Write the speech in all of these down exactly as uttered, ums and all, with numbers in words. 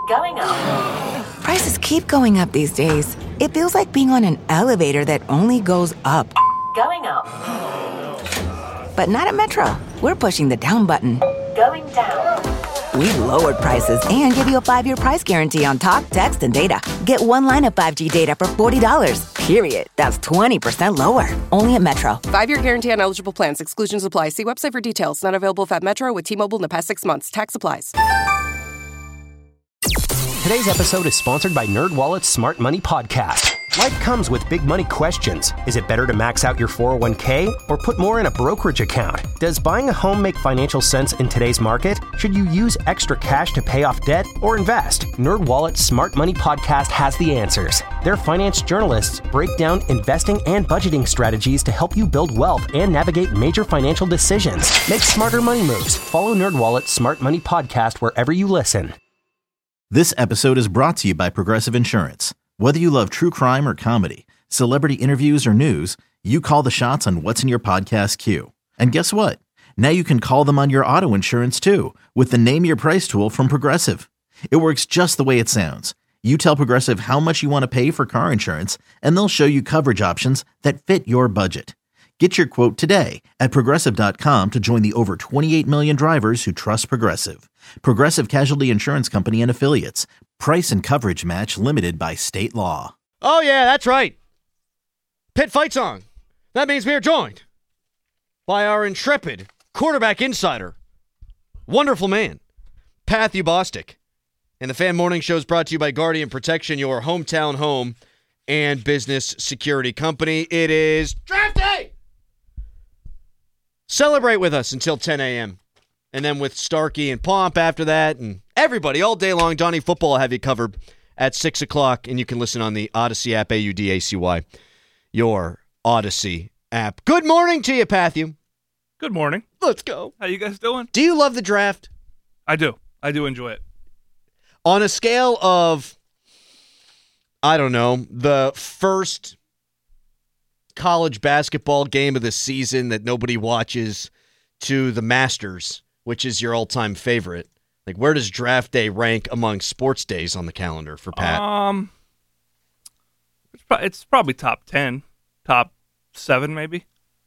Going up. Prices keep going up these days. It feels like being on an elevator that only goes up. Going up. But not at Metro. We're pushing the down button. Going down. We've lowered prices and give you a five-year price guarantee on talk, text, and data. Get one line of five G data for forty dollars. Period. That's twenty percent lower. Only at Metro. Five-year guarantee on eligible plans. Exclusions apply. See website for details. Not available at Metro with T-Mobile in the past six months. Tax applies. Today's episode is sponsored by NerdWallet's Smart Money Podcast. Life comes with big money questions. Is it better to max out your four oh one k or put more in a brokerage account? Does buying a home make financial sense in today's market? Should you use extra cash to pay off debt or invest? NerdWallet's Smart Money Podcast has the answers. Their finance journalists break down investing and budgeting strategies to help you build wealth and navigate major financial decisions. Make smarter money moves. Follow NerdWallet's Smart Money Podcast wherever you listen. This episode is brought to you by Progressive Insurance. Whether you love true crime or comedy, celebrity interviews or news, you call the shots on what's in your podcast queue. And guess what? Now you can call them on your auto insurance too with the Name Your Price tool from Progressive. It works just the way it sounds. You tell Progressive how much you want to pay for car insurance, and they'll show you coverage options that fit your budget. Get your quote today at Progressive dot com to join the over twenty-eight million drivers who trust Progressive. Progressive Casualty Insurance Company and Affiliates. Price and coverage match limited by state law. Oh, yeah, that's right. Pit Fight Song. That means we are joined by our intrepid quarterback insider, wonderful man, Patthew Bostic. And the Fan Morning Show is brought to you by Guardian Protection, your hometown home and business security company. It is draft day! Celebrate with us until ten a.m. And then with Starkey and Pomp after that, and everybody all day long, Donnie Football will have you covered at six o'clock, and you can listen on the Odyssey app, A U D A C Y, your Odyssey app. Good morning to you, Patthew. Good morning. Let's go. How you guys doing? Do you love the draft? I do. I do enjoy it. On a scale of, I don't know, the first college basketball game of the season that nobody watches to the Masters, which is your all-time favorite. Like, where does draft day rank among sports days on the calendar for Pat? Um, it's, pro- it's probably top ten, top seven, maybe.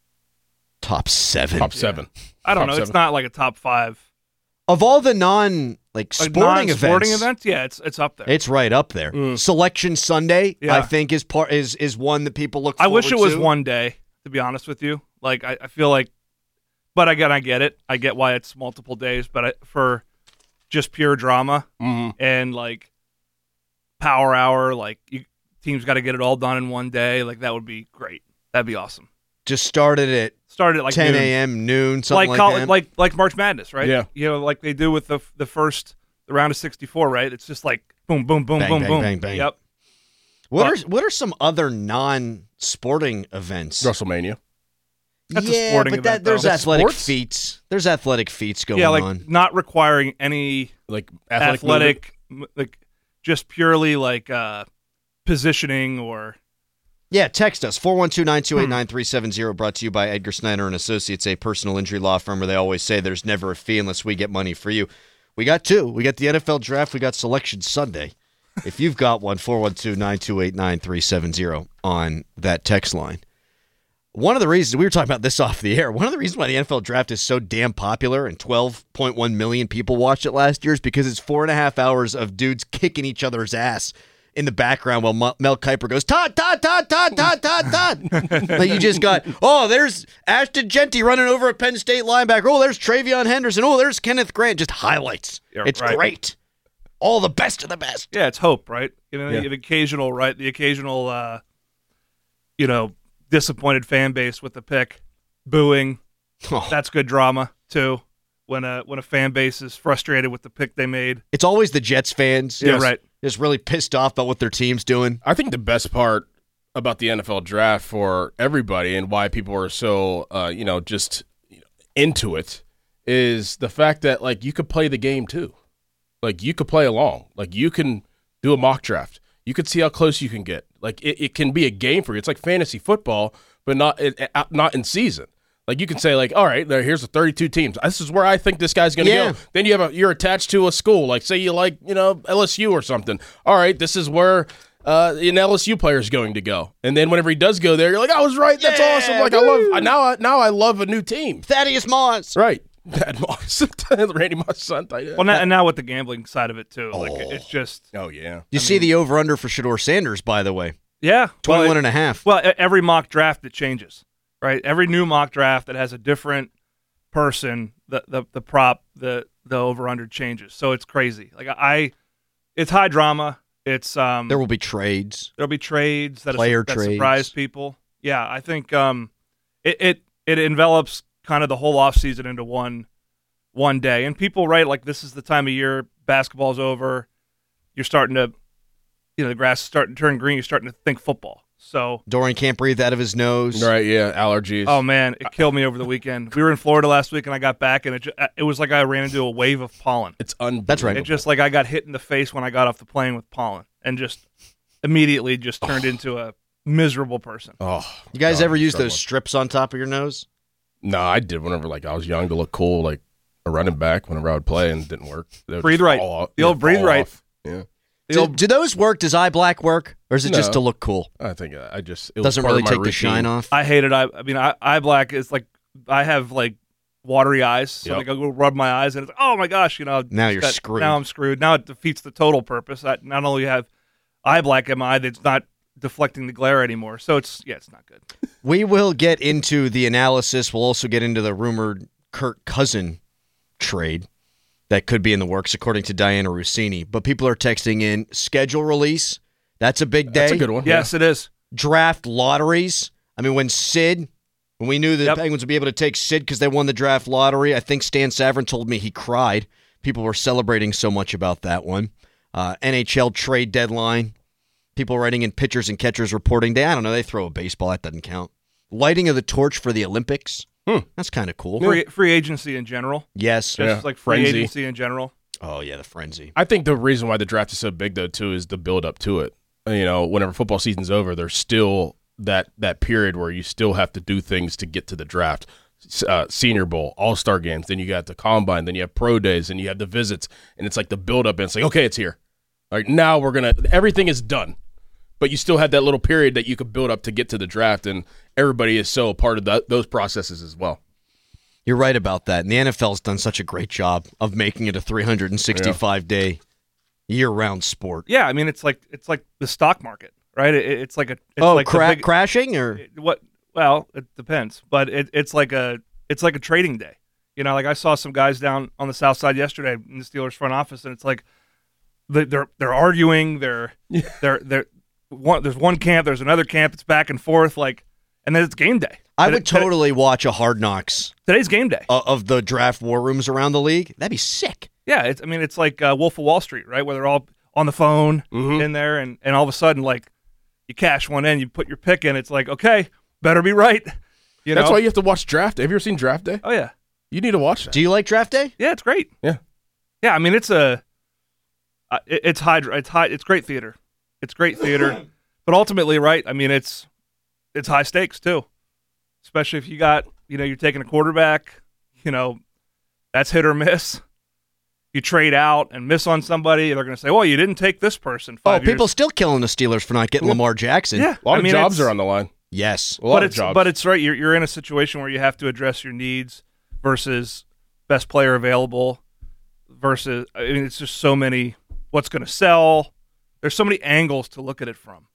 Top seven. Top seven. Yeah. I don't top know. Seven. It's not like a top five. Of all the non like Like sporting non-sporting events, events, yeah, it's it's up there. it's right up there. Mm. Selection Sunday, Yeah. I think, is part is is one that people look. I wish it forward was to. one day, to be honest with you. Like I, I feel like, but again, I get it. I get why it's multiple days, but I, for just pure drama Mm-hmm. and like power hour, like you, teams got to get it all done in one day. Like that would be great. That'd be awesome. Just started at Started at like ten noon. a.m. noon, something like, like col- that. like like March Madness, right? Yeah. You know, like they do with the the first the round of sixty-four, right? It's just like boom, boom, boom, Bang, boom, bang, boom. bang, bang. Yep. what but- are what are some other non-sporting events? WrestleMania. That's a yeah, sporting but event, that, there's though. That's athletic sports? feats. There's athletic feats going Yeah, like on. not requiring any Like athletic. athletic, m- like just purely like uh, positioning or Yeah, text us, four one two, nine two eight, nine three seven zero, brought to you by Edgar Snyder and Associates, a personal injury law firm where they always say there's never a fee unless we get money for you. We got two. We got the N F L draft. We got Selection Sunday. If you've got one, four one two, nine two eight, nine three seven zero on that text line. One of the reasons, we were talking about this off the air, one of the reasons why the N F L draft is so damn popular and twelve point one million people watched it last year is because it's four and a half hours of dudes kicking each other's ass in the background while Mel, Mel Kiper goes, Todd, Todd, Todd, Todd, Todd, Todd, Todd. Like you just got, oh, there's Ashton Genty running over a Penn State linebacker. Oh, there's Travion Henderson. Oh, there's Kenneth Grant. Just highlights. Yeah, it's right. great. All the best of the best. yeah, it's hope, right? You know, Yeah. the occasional right, the occasional uh, you know, disappointed fan base with the pick, booing. Oh. That's good drama too. When a when a fan base is frustrated with the pick they made. It's always the Jets fans. Yeah, Yes. right. Just really pissed off about what their team's doing. I think the best part about the N F L draft for everybody and why people are so, uh, you know, just into it is the fact that, like, you could play the game too. Like, you could play along. Like, you can do a mock draft. You could see how close you can get. Like, it, it can be a game for you. It's like fantasy football, but not it, not in season. Like you can say, like, all right, there, here's the thirty-two teams. This is where I think this guy's going to Yeah. go. Then you have a, you're attached to a school. Like, say you like, you know, L S U or something. All right, this is where uh, an L S U player is going to go. And then whenever he does go there, you're like, I was right. That's Yeah, awesome. Like, woo. I love I, now. I, now I love a new team. Thaddeus Moss. Right. Bad Moss, Randy Moss' son. tight- Well, now, and now with the gambling side of it too, like Oh. it's just Oh yeah. You see the over-under for Shador Sanders, by the way. yeah, twenty-one well, and a half. Well, e- every mock draft it changes, right? Every new mock draft that has a different person, the the, the prop, the the over under changes. So it's crazy. Like I, it's high drama. It's um, There will be trades. there'll be trades that, Player that trades. surprise people. Yeah, I think um, it it it envelops kind of the whole offseason into one one day, and people write like this is the time of year basketball's over. You're starting to, you know, the grass is starting to turn green. You're starting to think football. So. Dorian can't breathe out of his nose. Right. Yeah. Allergies. Oh man, it killed me over the weekend. We were in Florida last week, and I got back, and it just, it was like I ran into a wave of pollen. It's unbelievable. That's right. It just like I got hit in the face when I got off the plane with pollen, and just immediately just turned into a miserable person. Oh. You guys God, ever use struggling. those strips on top of your nose? No, I did whenever like I was young to look cool, like a running back whenever I would play and it didn't work. They would Breathe just right. fall off- The old yeah, breathe fall right. off. Yeah. The Do, old- do those work? Does eye black work? Or is it just No. to look cool? I think I just it was Doesn't part really of my take the routine. shine off? I hate it. I, I mean, eye, eye black is like I have like watery eyes, so Yep. like I go rub my eyes, and it's oh my gosh, you know. Now it's you're got- screwed. Now I'm screwed. Now it defeats the total purpose. I not only have eye black in my eye, that's not deflecting the glare anymore. So it's yeah, it's not good. We will get into the analysis. We'll also get into the rumored Kirk Cousin trade that could be in the works, according to Diana Rossini. But people are texting in schedule release. That's a big day. That's a good one. Yes, it is. Draft lotteries. I mean, when Sid, when we knew the Yep. Penguins would be able to take Sid because they won the draft lottery, I think Stan Savran told me he cried. People were celebrating so much about that one. Uh, N H L trade deadline. People writing in pitchers and catchers reporting day. I don't know. They throw a baseball. That doesn't count. Lighting of the torch for the Olympics. Hmm. That's kind of cool. Free, free agency in general. Yes. Just Yeah. like free Frenzy. agency in general. Oh, yeah, the frenzy. I think the reason why the draft is so big though too is the build up to it. You know, whenever football season's over, there's still that that period where you still have to do things to get to the draft. Uh, Senior Bowl, All Star games, then you got the combine, then you have pro days, and you have the visits, and it's like the build up, and it's like okay, it's here. All right, now we're gonna everything is done, but you still have that little period that you could build up to get to the draft, and everybody is so a part of that, those processes as well. You're right about that. And the N F L's done such a great job of making it a three hundred sixty-five day year-round sport. Yeah, I mean it's like it's like the stock market, right? It, it's like a it's oh, like the cra- big- crashing or it- what? Well, it depends, but it, it's like a it's like a trading day. You know, like I saw some guys down on the south side yesterday in the Steelers front office, and it's like they- they're they're arguing. They're they're they're one. There's one camp. There's another camp. It's back and forth. Like, and then it's game day. I Today- would totally watch a Hard Knocks Today's game day. uh, of the draft war rooms around the league. That'd be sick. Yeah, it's, I mean, it's like uh, Wolf of Wall Street, right? Where they're all on the phone Mhm. in there, and, and all of a sudden, like, you cash one in, you put your pick in. It's like, okay, better be right. You That's know? why you have to watch draft. Have you ever seen Draft Day? Oh yeah, You need to watch that. Do you like draft day? yeah, it's great. Yeah. Yeah, I mean, it's a, uh, it, it's high, it's high, it's great theater. It's great theater, but ultimately, right? I mean, it's it's high stakes too, especially if you got, you know, you're taking a quarterback. You know, that's hit or miss. You trade out and miss on somebody, they're going to say, "Well, you didn't take this person." Oh, Five people years. still killing the Steelers for not getting Lamar Jackson. Yeah, A lot I of mean, jobs it's- are on the line. Yes. A lot but of it's jobs. but it's right. You're you're in a situation where you have to address your needs versus best player available versus. I mean, it's just so many. What's going to sell? There's so many angles to look at it from,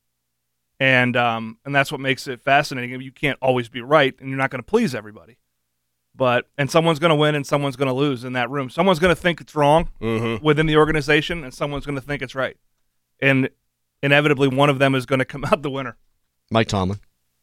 and um and that's what makes it fascinating. You can't always be right, and you're not going to please everybody. But and someone's going to win and someone's going to lose in that room. Someone's going to think it's wrong Mm-hmm. within the organization, and someone's going to think it's right, and inevitably one of them is going to come out the winner. Mike Tomlin.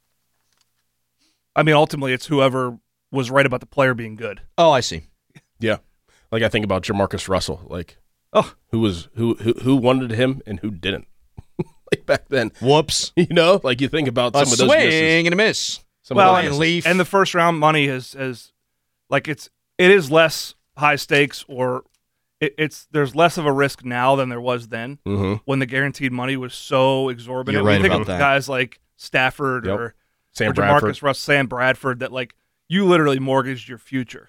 I mean, ultimately, it's whoever was right about the player being good. Oh, I see. Yeah, like I think about Jamarcus Russell, like Oh, who was who who, who wanted him and who didn't. Like back then, Whoops. you know, like you think about some A of those misses. swing and a miss. Some well, of and those misses. Leaf. and the first round money is is like it's it is less high stakes, or it, it's there's less of a risk now than there was then Mhm. when the guaranteed money was so exorbitant. You're When right you think about of that. guys like Stafford Yep. or Sam or Bradford. Jamarcus Russ, Sam Bradford, that like you literally mortgaged your future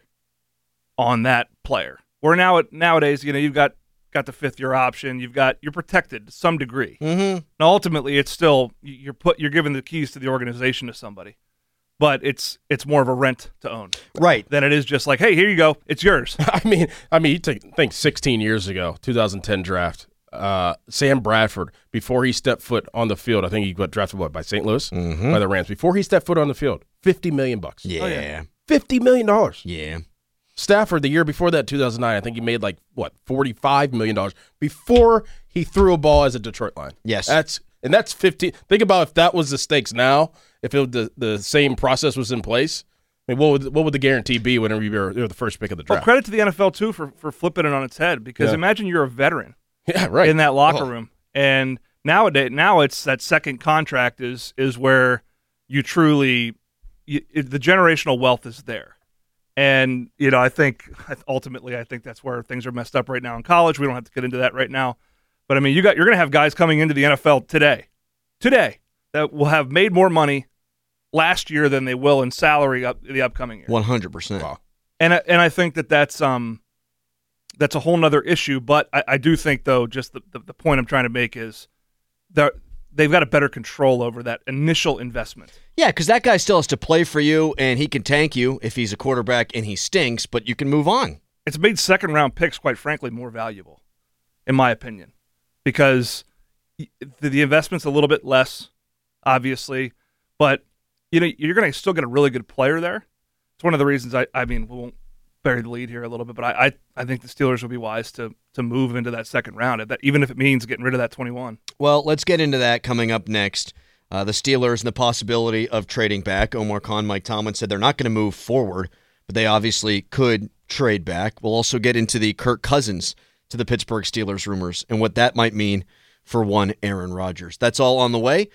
on that player. Where now nowadays, you know, you've got got the fifth year option, you've got you're protected to some degree. Mm-hmm. Now, ultimately, it's still you're put you're giving the keys to the organization to somebody, but it's it's more of a rent to own, right? Than it is just like, hey, here you go, it's yours. I mean, I mean, you take, think sixteen years ago, two thousand ten draft. Uh, Sam Bradford, before he stepped foot on the field, I think he got drafted what by Saint Louis, mm-hmm. by the Rams. Before he stepped foot on the field, fifty million bucks. Yeah. Oh, yeah. fifty million dollars. Yeah. Stafford, the year before that, two thousand nine, I think he made like what forty-five million dollars before he threw a ball as a Detroit line. Yes, that's and that's fifty. Think about if that was the stakes now. If it, the the same process was in place, I mean, what would what would the guarantee be whenever you were, you were the first pick of the draft? Well, credit to the N F L too for for flipping it on its head, because Yeah. imagine you're a veteran. Yeah, right. In that locker oh. room. And nowadays, now it's that second contract is is where you truly, you, it, the generational wealth is there. And, you know, I think ultimately, I think that's where things are messed up right now in college. We don't have to get into that right now. But, I mean, you got, you're going to have guys coming into the N F L today, today, that will have made more money last year than they will in salary up the upcoming year. one hundred percent. Wow. And, and I think that that's, um, that's a whole nother issue, but I, I do think, though, just the, the, the point I'm trying to make is that they've got a better control over that initial investment. Yeah, because that guy still has to play for you, and he can tank you if he's a quarterback and he stinks, but you can move on. It's made second-round picks, quite frankly, more valuable, in my opinion, because the, the investment's a little bit less, obviously, but you know you're going to still get a really good player there. It's one of the reasons I, I mean, we won't bury the lead here a little bit, but I, I, I think the Steelers will be wise to to move into that second round, that, even if it means getting rid of that twenty-one. Well, let's get into that coming up next. Uh, the Steelers and the possibility of trading back. Omar Khan, Mike Tomlin said they're not going to move forward, but they obviously could trade back. We'll also get into the Kirk Cousins to the Pittsburgh Steelers rumors and what that might mean for one Aaron Rodgers. That's all on the way.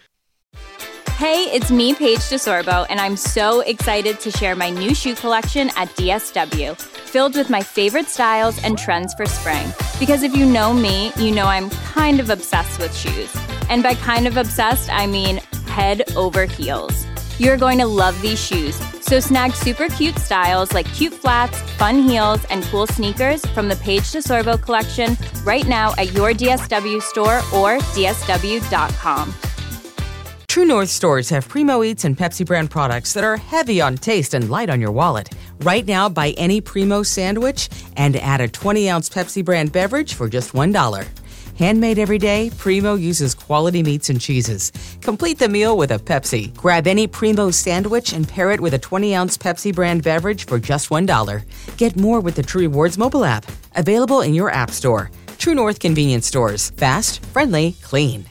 Hey, it's me, Paige DeSorbo, and I'm so excited to share my new shoe collection at D S W, filled with my favorite styles and trends for spring. Because if you know me, you know I'm kind of obsessed with shoes. And by kind of obsessed, I mean head over heels. You're going to love these shoes, so snag super cute styles like cute flats, fun heels, and cool sneakers from the Paige DeSorbo collection right now at your D S W store or D S W dot com. True North stores have Primo Eats and Pepsi brand products that are heavy on taste and light on your wallet. Right now, buy any Primo sandwich and add a twenty-ounce Pepsi brand beverage for just one dollar. Handmade every day, Primo uses quality meats and cheeses. Complete the meal with a Pepsi. Grab any Primo sandwich and pair it with a twenty-ounce Pepsi brand beverage for just one dollar. Get more with the True Rewards mobile app. Available in your app store. True North convenience stores. Fast, friendly, clean.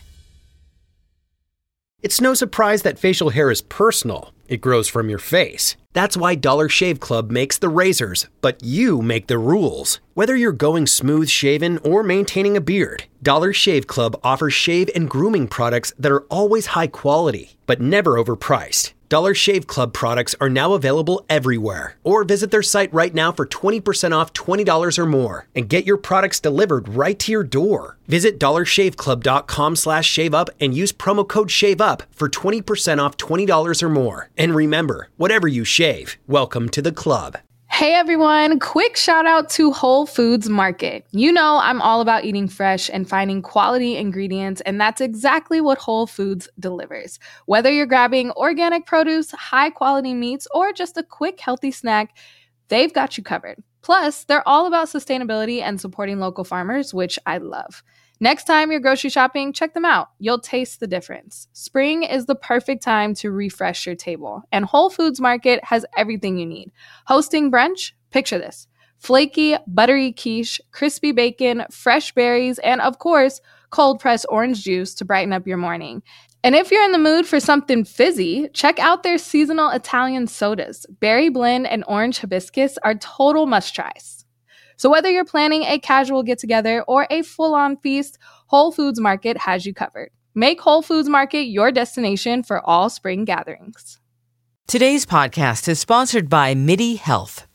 It's no surprise that facial hair is personal. It grows from your face. That's why Dollar Shave Club makes the razors, but you make the rules. Whether you're going smooth shaven or maintaining a beard, Dollar Shave Club offers shave and grooming products that are always high quality, but never overpriced. Dollar Shave Club products are now available everywhere. Or visit their site right now for twenty percent off twenty dollars or more and get your products delivered right to your door. Visit dollar shave club dot com slash shave up and use promo code SHAVEUP for twenty percent off twenty dollars or more. And remember, whatever you shave, welcome to the club. Hey everyone, quick shout out to Whole Foods Market. You know I'm all about eating fresh and finding quality ingredients, and that's exactly what Whole Foods delivers. Whether you're grabbing organic produce, high quality meats, or just a quick healthy snack, they've got you covered. Plus, they're all about sustainability and supporting local farmers, which I love. Next time you're grocery shopping, check them out. You'll taste the difference. Spring is the perfect time to refresh your table, and Whole Foods Market has everything you need. Hosting brunch? Picture this. Flaky, buttery quiche, crispy bacon, fresh berries, and of course, cold-pressed orange juice to brighten up your morning. And if you're in the mood for something fizzy, check out their seasonal Italian sodas. Berry blend and orange hibiscus are total must-tries. So whether you're planning a casual get-together or a full-on feast, Whole Foods Market has you covered. Make Whole Foods Market your destination for all spring gatherings. Today's podcast is sponsored by MIDI Health.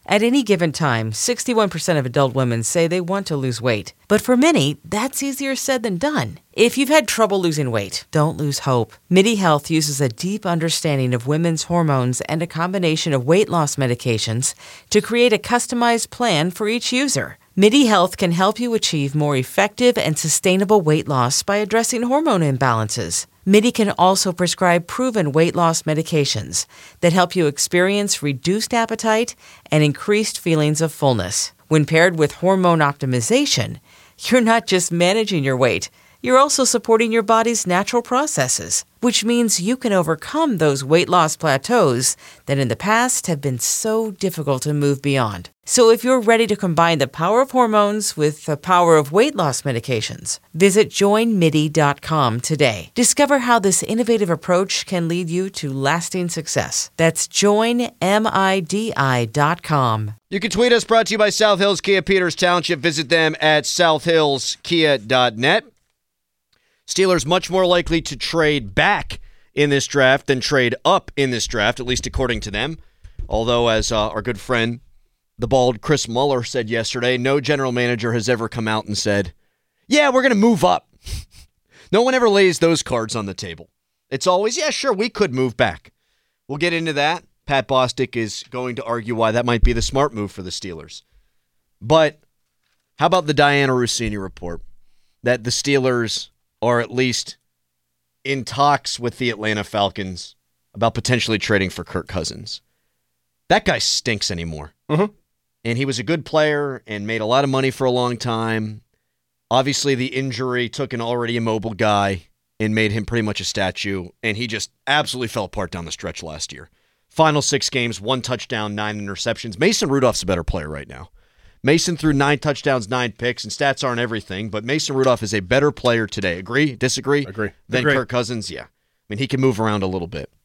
At any given time, sixty-one percent of adult women say they want to lose weight. But for many, that's easier said than done. If you've had trouble losing weight, don't lose hope. MIDI Health uses a deep understanding of women's hormones and a combination of weight loss medications to create a customized plan for each user. MIDI Health can help you achieve more effective and sustainable weight loss by addressing hormone imbalances. MIDI can also prescribe proven weight loss medications that help you experience reduced appetite and increased feelings of fullness. When paired with hormone optimization, you're not just managing your weight, you're also supporting your body's natural processes, which means you can overcome those weight loss plateaus that in the past have been so difficult to move beyond. So if you're ready to combine the power of hormones with the power of weight loss medications, visit join midi dot com today. Discover how this innovative approach can lead you to lasting success. That's join midi dot com. You can tweet us, brought to you by South Hills Kia Peters Township. Visit them at south hills kia dot net. Steelers much more likely to trade back in this draft than trade up in this draft, at least according to them. Although, as uh, our good friend, the bald Chris Muller, said yesterday, no general manager has ever come out and said, yeah, we're going to move up. No one ever lays those cards on the table. It's always, yeah, sure, we could move back. We'll get into that. Pat Bostic is going to argue why that might be the smart move for the Steelers. But how about the Diana Russini report that the Steelers are at least in talks with the Atlanta Falcons about potentially trading for Kirk Cousins? That guy stinks anymore. Mm-hmm. And he was a good player and made a lot of money for a long time. Obviously, the injury took an already immobile guy and made him pretty much a statue, and he just absolutely fell apart down the stretch last year. Final six games, one touchdown, nine interceptions. Mason Rudolph's a better player right now. Mason threw nine touchdowns, nine picks, and stats aren't everything, but Mason Rudolph is a better player today. Agree? Disagree? Agree. Than Agree. Kirk Cousins? Yeah. I mean, he can move around a little bit.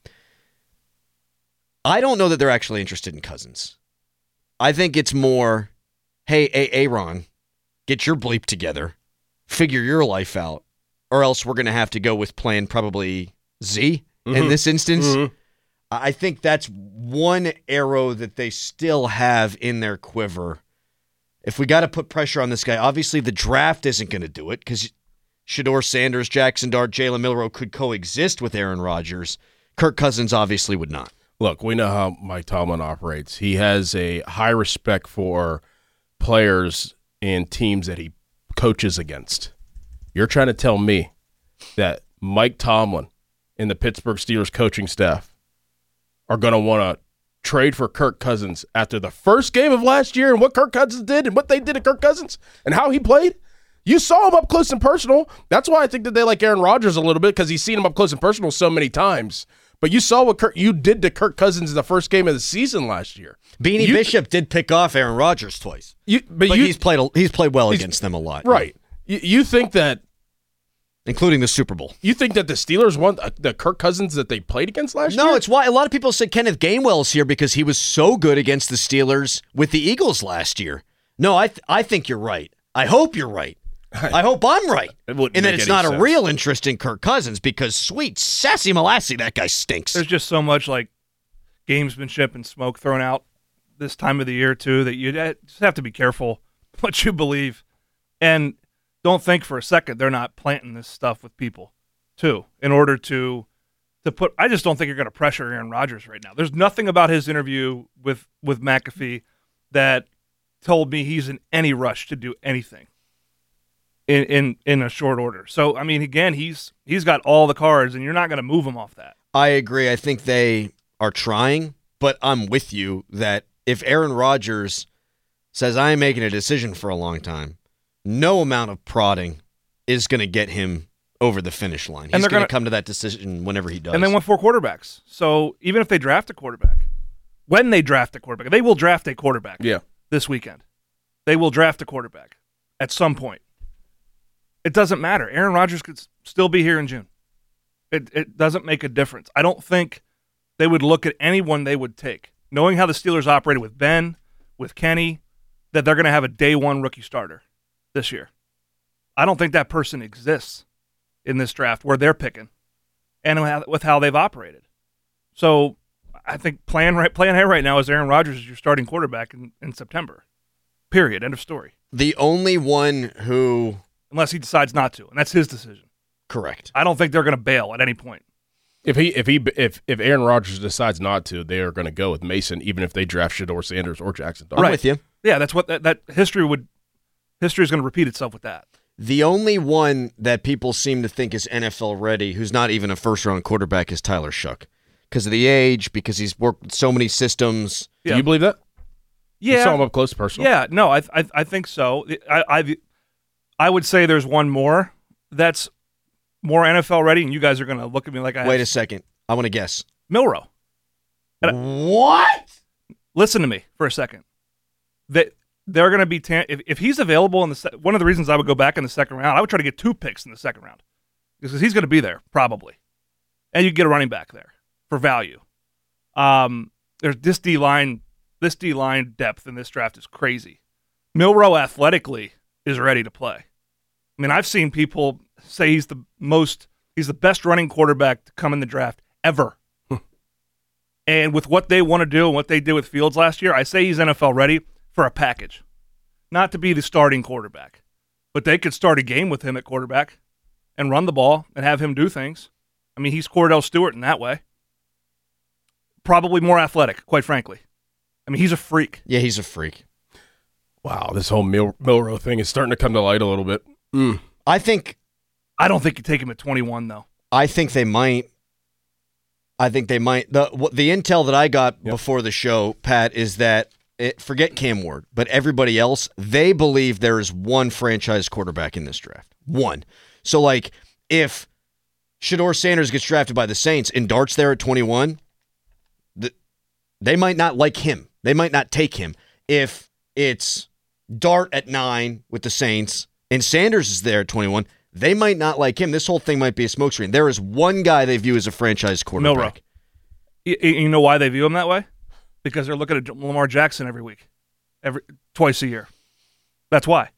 I don't know that they're actually interested in Cousins. I think it's more, hey, hey, Aaron, get your bleep together, figure your life out, or else we're going to have to go with plan probably Z Mm-hmm. in this instance. Mm-hmm. I think that's one arrow that they still have in their quiver. If we got to put pressure on this guy, obviously the draft isn't going to do it because Shedeur Sanders, Jackson Dart, Jalen Milroe could coexist with Aaron Rodgers. Kirk Cousins obviously would not. Look, we know how Mike Tomlin operates. He has a high respect for players and teams that he coaches against. You're trying to tell me that Mike Tomlin and the Pittsburgh Steelers coaching staff are going to want to trade for Kirk Cousins after the first game of last year and what Kirk Cousins did and what they did to Kirk Cousins and how he played? You saw him up close and personal. That's why I think that they like Aaron Rodgers a little bit, because he's seen him up close and personal so many times. But you saw what Kirk, you did to Kirk Cousins in the first game of the season last year. Beanie you, Bishop did pick off Aaron Rodgers twice, you, but, but you, he's played he's played well against them a lot, right? You, you think that, including the Super Bowl. You think that the Steelers want the Kirk Cousins that they played against last no, year? No, it's why a lot of people said Kenneth Gainwell's here because he was so good against the Steelers with the Eagles last year. No, I th- I think you're right. I hope you're right. I hope I'm right. It wouldn't and that make it's any not sense. a real interest in Kirk Cousins because sweet sassy Molassie, that guy stinks. There's just so much like gamesmanship and smoke thrown out this time of the year too that you just have to be careful what you believe, and don't think for a second they're not planting this stuff with people too in order to to put. I just don't think you're going to pressure Aaron Rodgers right now. There's nothing about his interview with with McAfee that told me he's in any rush to do anything in in, in a short order. So I mean, again, he's he's got all the cards, and you're not going to move him off that. I agree. I think they are trying, but I'm with you that if Aaron Rodgers says, I am making a decision for a long time, no amount of prodding is going to get him over the finish line. He's going to come to that decision whenever he does. And they want four quarterbacks. So even if they draft a quarterback, when they draft a quarterback, they will draft a quarterback yeah. this weekend. They will draft a quarterback at some point. It doesn't matter. Aaron Rodgers could still be here in June. It it doesn't make a difference. I don't think they would look at anyone they would take, knowing how the Steelers operated with Ben, with Kenny, that they're going to have a day one rookie starter this year. I don't think that person exists in this draft where they're picking and with how they've operated. So I think plan right plan A right now is Aaron Rodgers is your starting quarterback in, in September. Period. End of story. The only one who, unless he decides not to, and that's his decision. Correct. I don't think they're going to bail at any point. If he if he if if Aaron Rodgers decides not to, they are going to go with Mason, even if they draft Shedeur Sanders or Jackson Dart. I'm Right. with you. Yeah, that's what that, that history would. History is going to repeat itself with that. The only one that people seem to think is N F L ready, who's not even a first round quarterback, is Tyler Shough. Because of the age, because he's worked with so many systems. Do you believe that? Yeah, You saw him up close personally. Yeah, no, I I, I think so. I, I I would say there's one more that's more N F L ready, and you guys are going to look at me like I Wait have. a second. I want to guess. Milroe. What? Listen to me for a second. That they're going to be ta- if if he's available in the se- one of the reasons I would go back in the second round, I would try to get two picks in the second round because he's going to be there probably, and you get a running back there for value. Um, there's this D line, this D line depth in this draft is crazy. Milroe athletically is ready to play. I mean, I've seen people say he's the most, he's the best running quarterback to come in the draft ever. And with what they want to do and what they did with Fields last year, I say he's N F L ready for a package. Not to be the starting quarterback, but they could start a game with him at quarterback and run the ball and have him do things. I mean, he's Cordell Stewart in that way. Probably more athletic, quite frankly. I mean, he's a freak. Yeah, he's a freak. Wow, this whole Mil- Milroe thing is starting to come to light a little bit. Mm. I think. I don't think you take him at twenty-one, though. I think they might. I think they might. The what, the intel that I got yep. before the show, Pat, is that, it, forget Cam Ward, but everybody else, they believe there is one franchise quarterback in this draft. One. So, like, if Shedeur Sanders gets drafted by the Saints and Dart's there at twenty-one, the, they might not like him. They might not take him. If it's Dart at nine with the Saints and Sanders is there at twenty-one, they might not like him. This whole thing might be a smokescreen. There is one guy they view as a franchise quarterback. You, you know why they view him that way? Because they're looking at Lamar Jackson every week, every twice a year. That's why.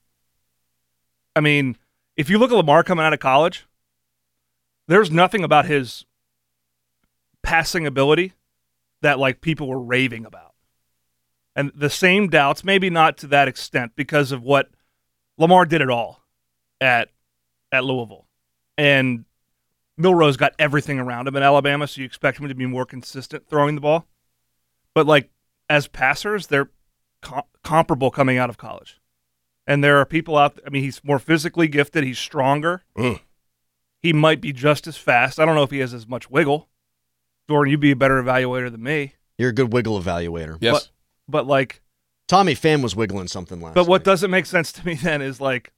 I mean, if you look at Lamar coming out of college, there's nothing about his passing ability that like people were raving about. And the same doubts, maybe not to that extent, because of what Lamar did it all at at Louisville. And Milroe's got everything around him in Alabama, so you expect him to be more consistent throwing the ball. But, like, as passers, they're com- comparable coming out of college. And there are people out there, I mean, he's more physically gifted. He's stronger. Mm. He might be just as fast. I don't know if he has as much wiggle. Jordan, you'd be a better evaluator than me. You're a good wiggle evaluator. Yes. But, but like... Tommy Pham was wiggling something last But what night. doesn't make sense to me then is, like,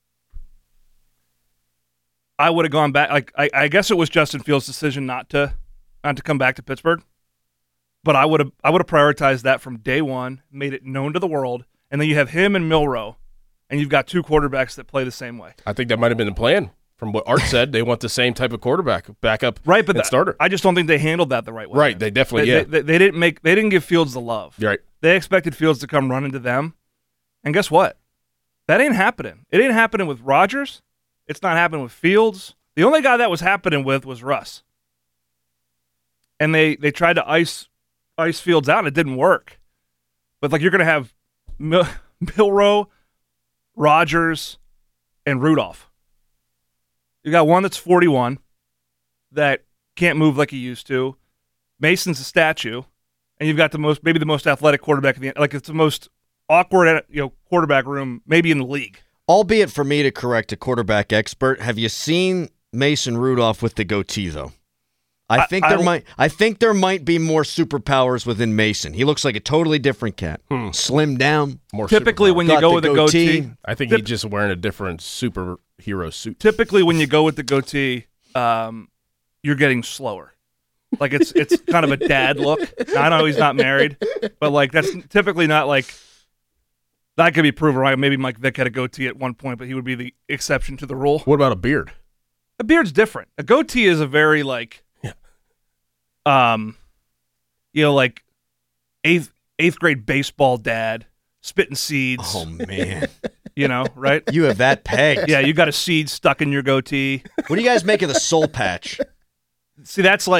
I would have gone back. Like, I, I guess it was Justin Fields' decision not to not to come back to Pittsburgh. But I would have I would have prioritized that from day one, made it known to the world, and then you have him and Milroe, and you've got two quarterbacks that play the same way. I think that might have been the plan. From what Art said, they want the same type of quarterback, backup, right? But and the, starter. I just don't think they handled that the right way. Right? They definitely, they, yeah. They, they, they didn't make. They didn't give Fields the love. You're right. They expected Fields to come running to them, and guess what? That ain't happening. It ain't happening with Rodgers. It's not happening with Fields. The only guy that was happening with was Russ. And they, they tried to ice ice Fields out, and it didn't work. But, like, you're going to have Mil- Milroe, Rodgers, and Rudolph. You got one that's forty-one that can't move like he used to. Mason's a statue. And you've got the most, maybe the most athletic quarterback in the, like, it's the most awkward, you know, quarterback room maybe in the league. Albeit for me to correct a quarterback expert, have you seen Mason Rudolph with the goatee, though? I, I think I there don't- might. I think there might be more superpowers within Mason. He looks like a totally different cat. Hmm. Slimmed down. More Typically, superpower. when you Got go the with a goatee. goatee, I think Tip- he's just wearing a different superhero suit. typically when you go with the goatee, um, you're getting slower. Like it's it's kind of a dad look. Now, I know he's not married, but like that's typically not like that could be proven right. Maybe Mike Vick had a goatee at one point, but he would be the exception to the rule. What about a beard? A beard's different. A goatee is a very like, Yeah. um, you know, like eighth eighth grade baseball dad spitting seeds. Oh man, You know, right? you have that pegged. Yeah, you got a seed stuck in your goatee. What do you guys make of the soul patch? See, that's like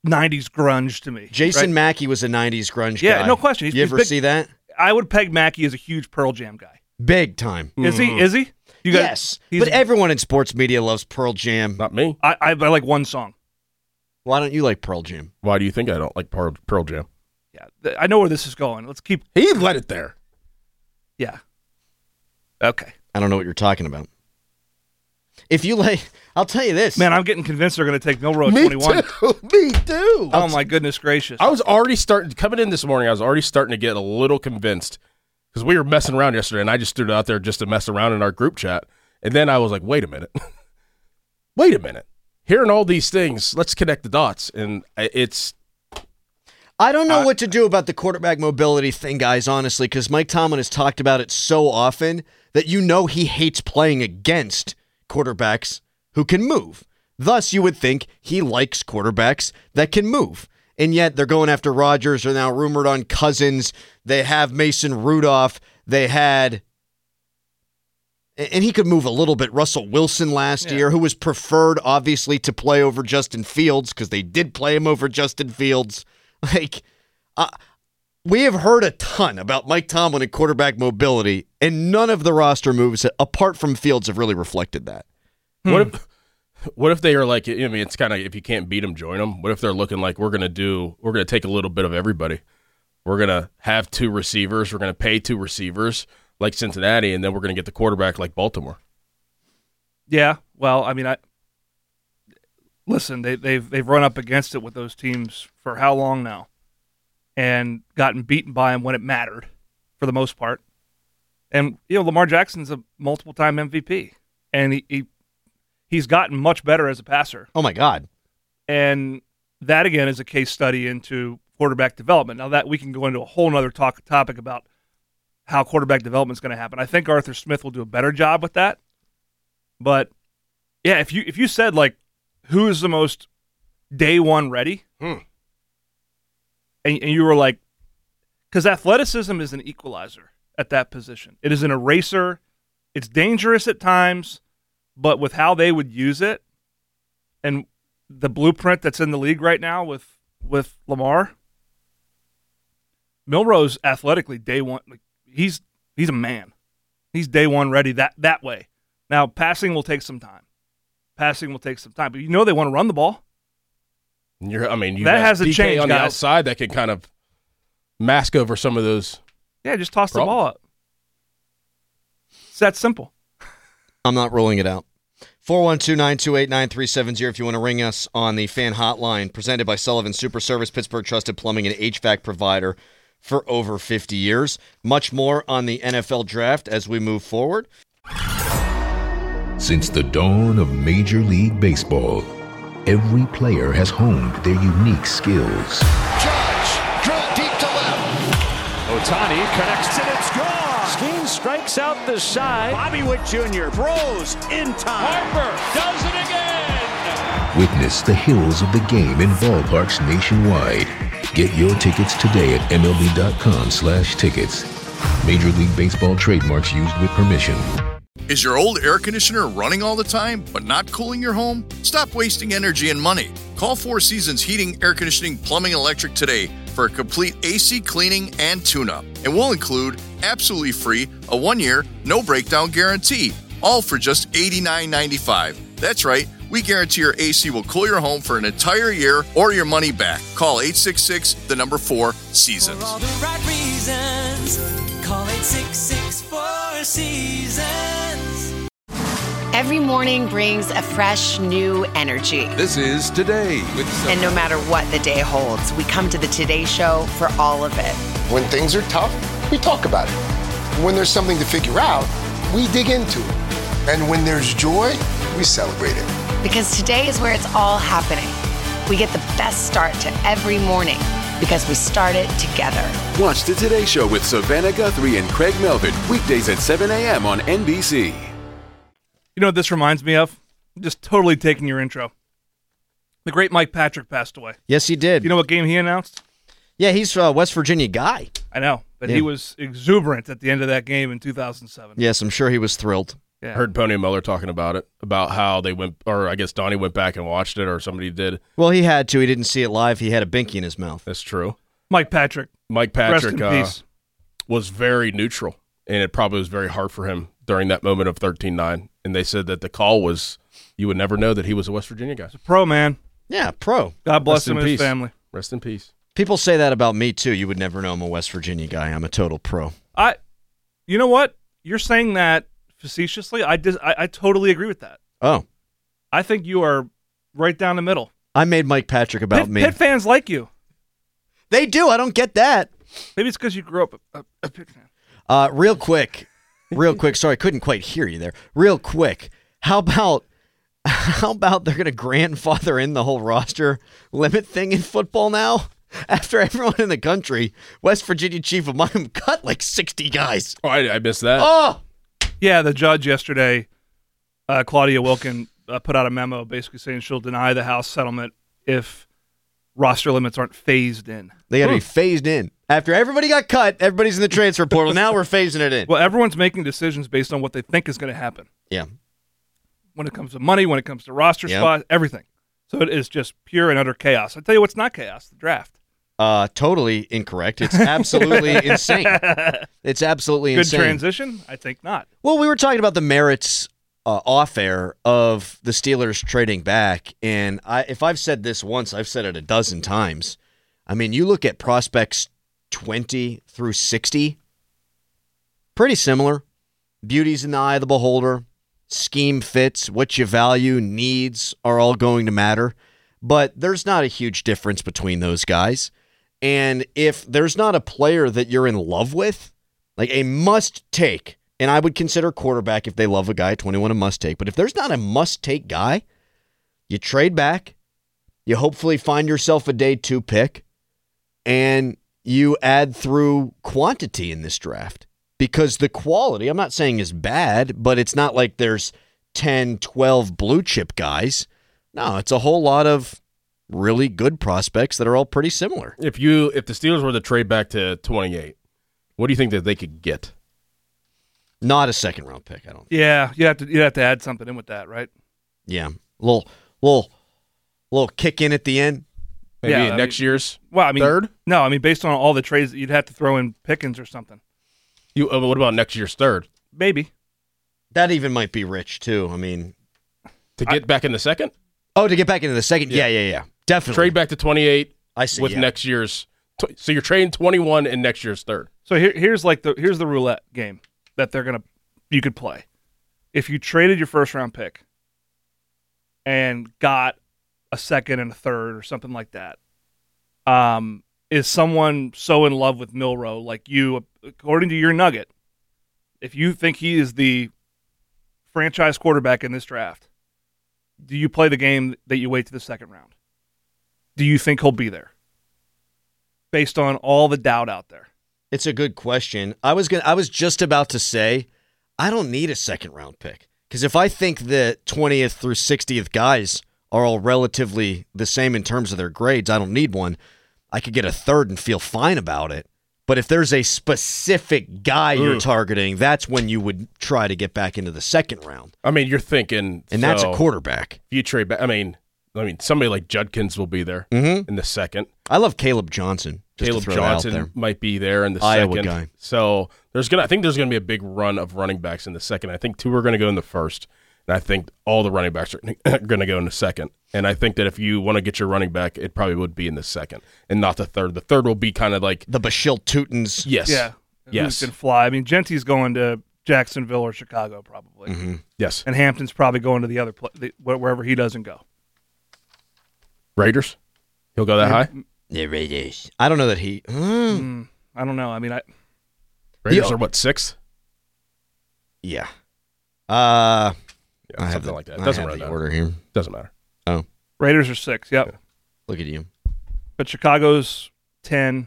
nineties grunge to me. Jason right? Mackey was a nineties grunge yeah, guy. Yeah, no question. He's, you he's ever big, see that? I would peg Mackey as a huge Pearl Jam guy. Big time. Is mm-hmm. he? Is he? You guys, yes, he's, but everyone in sports media loves Pearl Jam. Not me. I, I, I like one song. Why don't you like Pearl Jam? Why do you think I don't like Pearl, Pearl Jam? Yeah, th- I know where this is going. Let's keep. He let it there. Yeah. Okay. I don't know what you're talking about. If you like, I'll tell you this. Man, I'm getting convinced they're going to take Milrow Me twenty-one. too. Me too. Oh, my goodness gracious. I was already starting, coming in this morning, I was already starting to get a little convinced because we were messing around yesterday, and I just stood out there just to mess around in our group chat. And then I was like, wait a minute. wait a minute. Hearing all these things, let's connect the dots. And it's... I don't know I, what to do about the quarterback mobility thing, guys, honestly, because Mike Tomlin has talked about it so often that you know he hates playing against quarterbacks who can move. Thus, you would think he likes quarterbacks that can move. And yet they're going after Rodgers. They're now rumored on Cousins. They have Mason Rudolph. They had, and he could move a little bit, Russell Wilson last yeah. year, who was preferred, obviously, to play over Justin Fields because they did play him over Justin Fields. Like, uh, we have heard a ton about Mike Tomlin and quarterback mobility, and none of the roster moves, apart from Fields, have really reflected that. Hmm. What if what if they are like, I mean, it's kind of, if you can't beat them, join them. What if they're looking like, we're going to do, we're going to take a little bit of everybody. We're going to have two receivers. We're going to pay two receivers like Cincinnati, and then we're going to get the quarterback like Baltimore. Yeah, well, I mean, I listen, they, they've they've run up against it with those teams for how long now, and gotten beaten by them when it mattered, for the most part. And you know, Lamar Jackson's a multiple-time M V P, and he, he he's gotten much better as a passer. Oh my God! And that again is a case study into quarterback development. Now that we can go into a whole other talk topic about how quarterback development is going to happen. I think Arthur Smith will do a better job with that. But yeah, if you if you said like, who is the most day one ready, hmm. and, and you were like, because athleticism is an equalizer at that position. It is an eraser. It's dangerous at times, but with how they would use it and the blueprint that's in the league right now with with Lamar, Milrow's athletically day one. Like, he's he's a man. He's day one ready that that way. Now passing will take some time. Passing will take some time, but you know they want to run the ball. You're, I mean, you that has hasn't D K changed on guys. the outside that can kind of mask over some of those. Yeah, just toss problems. the ball up. It's that simple. I'm not ruling it out. four one two, nine two eight, nine three seven zero if you want to ring us on the fan hotline, presented by Sullivan Super Service, Pittsburgh trusted plumbing and H V A C provider for over fifty years. Much more on the N F L draft as we move forward. Since the dawn of Major League Baseball, every player has honed their unique skills. Judge, drill deep to left. Ohtani connects and it's gone. Skeen strikes out the side. Bobby Witt Junior throws in time. Harper does it again. Witness the heroes of the game in ballparks nationwide. Get your tickets today at M L B dot com slash tickets. Major League Baseball trademarks used with permission. Is your old air conditioner running all the time, but not cooling your home? Stop wasting energy and money. Call Four Seasons Heating, Air Conditioning, Plumbing, and Electric today for a complete A C cleaning and tune-up. And we'll include, absolutely free, a one-year, no-breakdown guarantee, all for just eighty-nine ninety-five. That's right, we guarantee your A C will cool your home for an entire year or your money back. Call eight six six, the number four, Seasons. For all the right reasons, call eight six six, four seasons. Every morning brings a fresh, new energy. This is Today with And no matter what the day holds, we come to the Today Show for all of it. When things are tough, we talk about it. When there's something to figure out, we dig into it. And when there's joy, we celebrate it. Because today is where it's all happening. We get the best start to every morning because we start it together. Watch the Today Show with Savannah Guthrie and Craig Melvin, weekdays at seven a.m. on N B C. You know what this reminds me of? Just totally taking your intro. The great Mike Patrick passed away. Yes, he did. You know what game he announced? Yeah, he's a West Virginia guy. I know, but yeah. he was exuberant at the end of that game in two thousand seven. Yes, I'm sure he was thrilled. Yeah. I heard Pony Muller talking about it, about how they went, or I guess Donnie went back and watched it, or somebody did. Well, he had to. He didn't see it live. He had a binky in his mouth. That's true. Mike Patrick. Mike Rest Patrick in uh, peace. was very neutral, and it probably was very hard for him during that moment of thirteen nine. And they said that the call was, you would never know that he was a West Virginia guy. Pro, man. Yeah, pro. God bless Rest him in and his peace. family. Rest in peace. People say that about me, too. You would never know I'm a West Virginia guy. I'm a total pro. I, you know what? You're saying that facetiously. I, dis, I I totally agree with that. Oh. I think you are right down the middle. I made Mike Patrick about Pitt, me. Pitt fans like you. They do. I don't get that. Maybe it's because you grew up a, a, a Pitt fan. Uh, real quick. Real quick. Sorry, I couldn't quite hear you there. Real quick. How about how about they're going to grandfather in the whole roster limit thing in football now? After everyone in the country, West Virginia chief of mine cut like sixty guys. Oh, I, I missed that. Oh! Yeah, the judge yesterday, uh, Claudia Wilkin, uh, put out a memo basically saying she'll deny the House settlement if roster limits aren't phased in. They got to be phased in. After everybody got cut, everybody's in the transfer portal. Now we're phasing it in. Well, everyone's making decisions based on what they think is going to happen. Yeah. When it comes to money, when it comes to roster Yep. spots, everything. So it is just pure and utter chaos. I tell you what's not chaos, the draft. Uh, totally incorrect. It's absolutely insane. It's absolutely Good insane. transition? I think not. Well, we were talking about the merits uh, off air of the Steelers trading back, and I, if I've said this once, I've said it a dozen times. I mean, you look at prospects twenty through sixty, pretty similar. Beauty's in the eye of the beholder. Scheme fits, what you value, needs are all going to matter. But there's not a huge difference between those guys. And if there's not a player that you're in love with, like a must-take, and I would consider quarterback if they love a guy at twenty-one a must-take, but if there's not a must-take guy, you trade back, you hopefully find yourself a day two pick, and you add through quantity in this draft. Because the quality, I'm not saying is bad, but it's not like there's ten, twelve blue chip guys. No, it's a whole lot of really good prospects that are all pretty similar. If you if the Steelers were to trade back to twenty-eight, what do you think that they could get? Not a second round pick, I don't think. Yeah, you have to you have to add something in with that, right? Yeah. Little little little kick in at the end. Maybe Yeah, I next mean- year's Well, I mean, third? No, I mean based on all the trades that you'd have to throw in Pickens or something. You uh, what about next year's third? Maybe. That even might be rich too. I mean, To get back in the second? oh, to get back into the second. Yeah, yeah, yeah. Definitely. Trade back to twenty-eight I see. with yeah. next year's tw- so you're trading twenty-one in next year's third. So here, here's like the here's the roulette game that they're gonna you could play. If you traded your first round pick and got a second and a third or something like that, um, is someone so in love with Milroe like you, according to your nugget, if you think he is the franchise quarterback in this draft, do you play the game that you wait to the second round? Do you think he'll be there? Based on all the doubt out there. It's a good question. I was gonna. I was just about to say, I don't need a second round pick because if I think the twentieth through sixtieth guys are all relatively the same in terms of their grades, I don't need one. I could get a third and feel fine about it. But if there's a specific guy you're Ugh. targeting, that's when you would try to get back into the second round. I mean, you're thinking, And that's a so quarterback. If you trade back, I mean, I mean, somebody like Judkins will be there Mhm. in the second. I love Caleb Johnson. just to Caleb throw that out Johnson there. might be there in the Iowa second. guy. So there's gonna, I think there's gonna be a big run of running backs in the second. I think two are gonna go in the first, and I think all the running backs are gonna go in the second. And I think that if you want to get your running back, it probably would be in the second and not the third. The third will be kind of like the Bashil Tutons. Yes. Yeah. Yes. Who can fly. I mean, Genty's going to Jacksonville or Chicago probably. Mm-hmm. Yes. And Hampton's probably going to the other pla the, wherever he doesn't go. Raiders. He'll go that high. The Raiders. I don't know that he. Mm. Mm, I don't know. I mean, I Raiders The- are what, sixth? Yeah. Uh, Yeah, I have something the, like that. I Doesn't have really the matter. order here. Doesn't matter. Oh, Raiders are six. Yep. look at you. But Chicago's ten.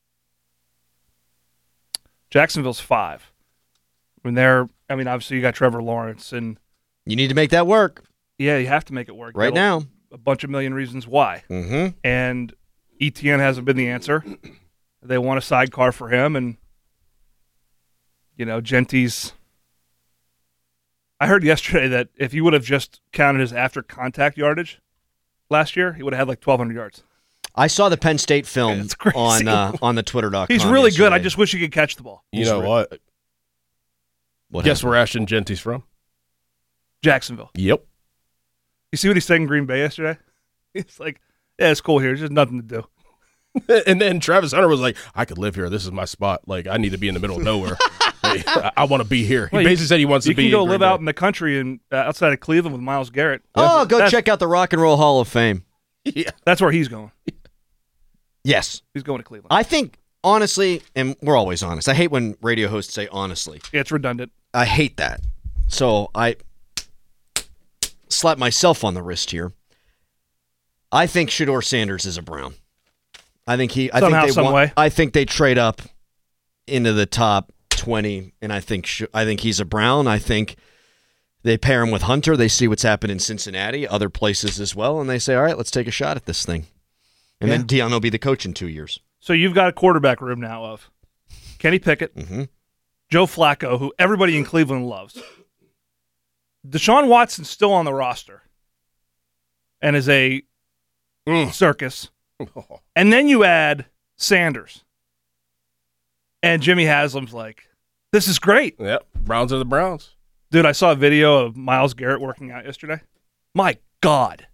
Jacksonville's five. When they're, I mean, obviously you got Trevor Lawrence, and You need to make that work yeah, you have to make it work right That'll- now. A bunch of million reasons why. Mm-hmm. And E T N hasn't been the answer. They want a sidecar for him, and you know, Genty's. I heard yesterday that if you would have just counted his after contact yardage last year, he would have had like twelve hundred yards. I saw the Penn State film That's crazy. on uh, on the Twitter dot com. He's really yesterday. good. I just wish he could catch the ball. You He's know re- what? What Guess happened? where Ashton Genty's from? Jacksonville. Yep. You see what he said in Green Bay yesterday? He's like, yeah, it's cool here. There's just nothing to do. And then Travis Hunter was like, I could live here. This is my spot. Like, I need to be in the middle of nowhere. Like, I, I want to be here. He Well, you- basically said he wants you to be can go in Green live Bay. out in the country and uh, outside of Cleveland with Myles Garrett. Oh, go That's- check out the Rock and Roll Hall of Fame. Yeah. That's where he's going. Yes. He's going to Cleveland. I think, honestly, and we're always honest. I hate when radio hosts say honestly. Yeah, it's redundant. I hate that. So I slap myself on the wrist here. I think Shedeur Sanders is a Brown. I think he. I Somehow, think they some want, way. I think they trade up into the top twenty, and I think Sh- I think he's a Brown. I think they pair him with Hunter. They see what's happened in Cincinnati, other places as well, and they say, "All right, let's take a shot at this thing." And Yeah. then Deion will be the coach in two years. So you've got a quarterback room now of Kenny Pickett, Mm-hmm. Joe Flacco, who everybody in Cleveland loves. Deshaun Watson's still on the roster and is a circus. And then you add Sanders. And Jimmy Haslam's like, this is great. Yep. Browns are the Browns. Dude, I saw a video of Myles Garrett working out yesterday. My God.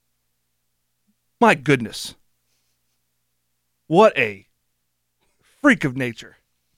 My goodness. What a freak of nature.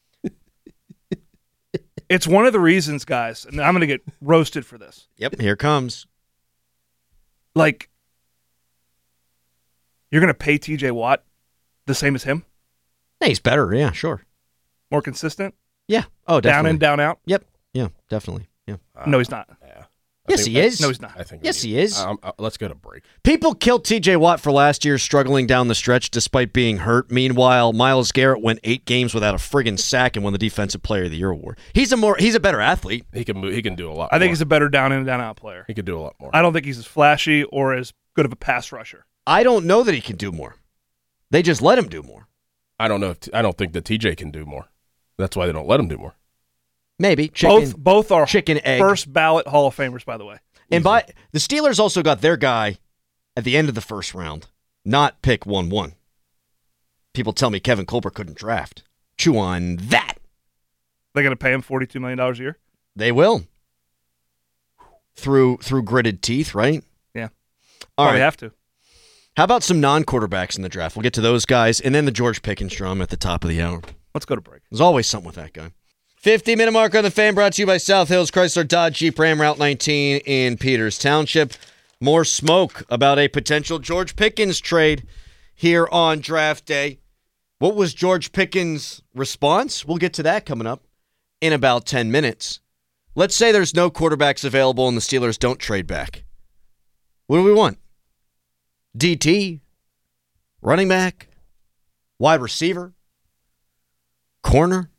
It's one of the reasons, guys, and I'm going to get roasted for this. Yep, here comes. Like, you're going to pay T J Watt the same as him? Hey, he's better. Yeah, sure. More consistent? Yeah. Oh, Down definitely. in, down out? Yep. Yeah, definitely. Yeah. No, he's not. Yes, he is. No, he's not. I think Yes, he is. Um, uh, let's go to break. People killed T J Watt for last year struggling down the stretch despite being hurt. Meanwhile, Myles Garrett went eight games without a friggin' sack and won the Defensive Player of the Year award. He's a more he's a better athlete. He can move, he can do a lot. I think more. he's a better down in and down out player. He could do a lot more. I don't think he's as flashy or as good of a pass rusher. I don't know that he can do more. They just let him do more. I don't know. If t- I don't think that T J can do more. That's why they don't let him do more. Maybe. Chicken, both both are chicken egg. first ballot Hall of Famers, by the way. And by the Steelers also got their guy at the end of the first round, not pick one one. People tell me Kevin Colbert couldn't draft. Chew on that. They're going to pay him forty-two million dollars a year? They will. Through through gritted teeth, right? Yeah. All Probably right. have to. How about some non-quarterbacks in the draft? We'll get to those guys, and then the George Pickens drum at the top of the hour. Let's go to break. There's always something with that guy. fifty-minute mark on the Fan, brought to you by South Hills Chrysler Dodge Jeep Ram Route nineteen in Peters Township. More smoke about a potential George Pickens trade here on draft day. What was George Pickens' response? We'll get to that coming up in about ten minutes. Let's say there's no quarterbacks available and the Steelers don't trade back. What do we want? D T, running back, wide receiver, corner.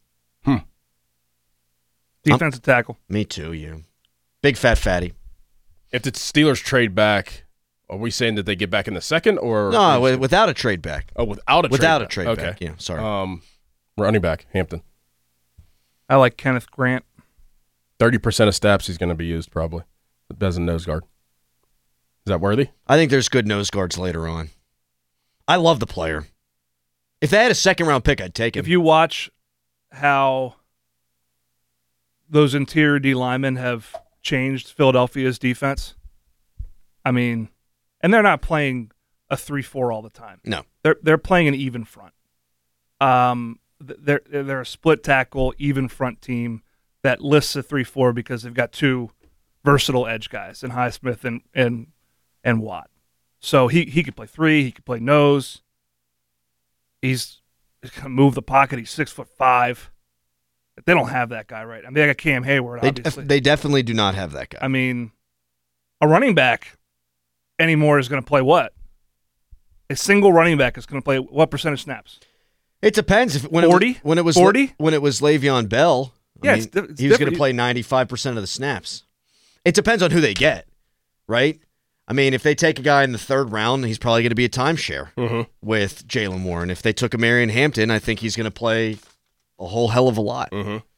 Defensive tackle. Me too, you. Big fat fatty. If the Steelers trade back, are we saying that they get back in the second or No, wi- without a trade back. Oh, without a trade Without back. a trade okay. back, yeah, sorry. Um, running back, Hampton. I like Kenneth Grant. Thirty percent of snaps he's going to be used probably as a nose guard. Is that worthy? I think there's good nose guards later on. I love the player. If they had a second round pick, I'd take him. If you watch how those interior D linemen have changed Philadelphia's defense, I mean, and they're not playing a three four all the time. No. They're they're playing an even front. Um, th- they're they're a split tackle, even front team that lists a three four because they've got two versatile edge guys in Highsmith and and and Watt. So he he could play three, he could play nose. He's, he's gonna move the pocket. He's six foot five. They don't have that guy, right? I mean, they got Cam Hayward, They, obviously. they definitely do not have that guy. I mean, a running back anymore is going to play what? A single running back is going to play what percentage snaps? It depends. If when forty? It was, when it was forty? When it was Le'Veon Bell, I Yeah, mean, it's di- it's he was going different. to play ninety-five percent of the snaps. It depends on who they get, right? I mean, if they take a guy in the third round, he's probably going to be a timeshare Mm-hmm. with Jalen Warren. If they took a Marion Hampton, I think he's going to play a whole hell of a lot. Mm-hmm.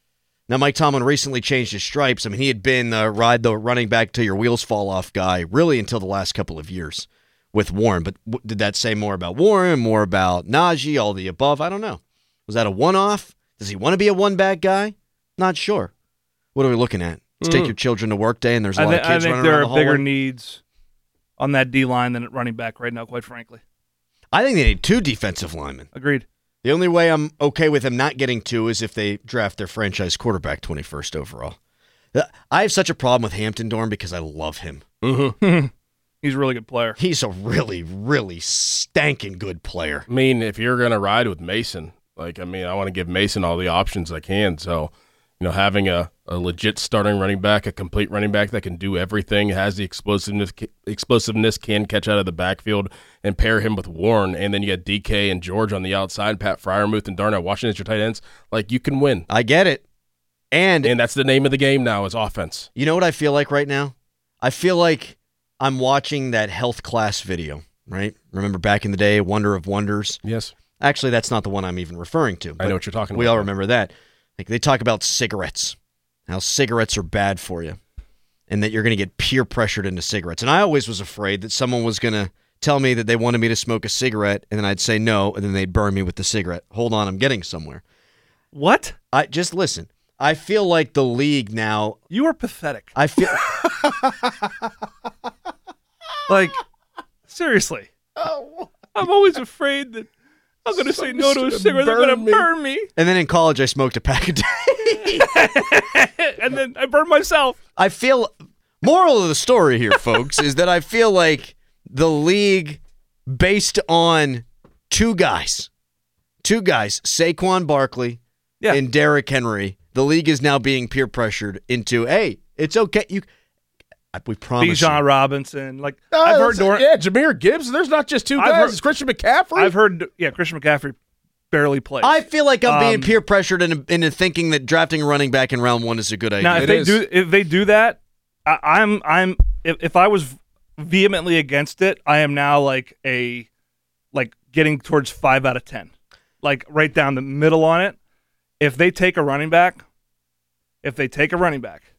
Now, Mike Tomlin recently changed his stripes. I mean, he had been uh, ride the running back till your wheels fall off guy really until the last couple of years with Warren. But w- did that say more about Warren, more about Najee, all the above? I don't know. Was that a one-off? Does he want to be a one-back guy? Not sure. What are we looking at? Let's mm. take your children to work day, and there's a I lot th- of kids I think running there around are the bigger hallway. needs on that D-line than at running back right now, quite frankly. I think they need two defensive linemen. Agreed. The only way I'm okay with them not getting two is if they draft their franchise quarterback twenty-first overall. I have such a problem with Hampton Dorn because I love him. Mm-hmm. He's a really good player. He's a really, really stanking good player. I mean, if you're going to ride with Mason, like, I mean, I want to give Mason all the options I can. So, you know, having a, a legit starting running back, a complete running back that can do everything, has the explosiveness, explosiveness, can catch out of the backfield, and pair him with Warren, and then you got D K and George on the outside, Pat Freiermuth and Darnell Washington as your tight ends. Like, you can win. I get it. And and that's the name of the game now is offense. You know what I feel like right now? I feel like I'm watching that health class video, right? Remember back in the day, Wonder of Wonders? Yes. Actually, that's not the one I'm even referring to. I know what you're talking we about. We all remember that. Like they talk about cigarettes, how cigarettes are bad for you, and that you're going to get peer pressured into cigarettes. And I always was afraid that someone was going to tell me that they wanted me to smoke a cigarette, and then I'd say no, and then they'd burn me with the cigarette. Hold on, I'm getting somewhere. What? I just listen. I feel like the league now. You are pathetic. I feel like seriously. Oh, I'm always afraid that I'm going to say no to a cigarette. They're going to burn me. And then in college, I smoked a pack a day. And then I burned myself. I feel. Moral of the story here, folks, is that I feel like the league, based on two guys, two guys, Saquon Barkley yeah. and Derrick Henry. The league is now being peer pressured into, hey, it's okay. You, we promise. Bijan you. Robinson, like Uh, I've heard. Dor- yeah, Jahmyr Gibbs. There's not just two I've guys. heard- it's Christian McCaffrey. I've heard. Yeah, Christian McCaffrey barely plays. I feel like I'm being Um, peer pressured into, into thinking that drafting a running back in round one is a good idea. Now, if It they is. do, if they do that, I, I'm, I'm. If, if I was vehemently against it, I am now like a, like getting towards five out of ten, like right down the middle on it. If they take a running back. If they take a running back,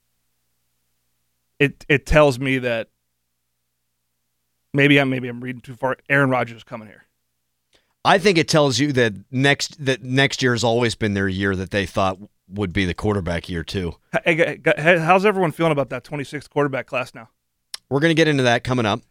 it it tells me that maybe I'm maybe I'm reading too far. Aaron Rodgers is coming here. I think it tells you that next that next year has always been their year that they thought would be the quarterback year too. Hey, hey, how's everyone feeling about that twenty-sixth quarterback class now? We're going to get into that coming up.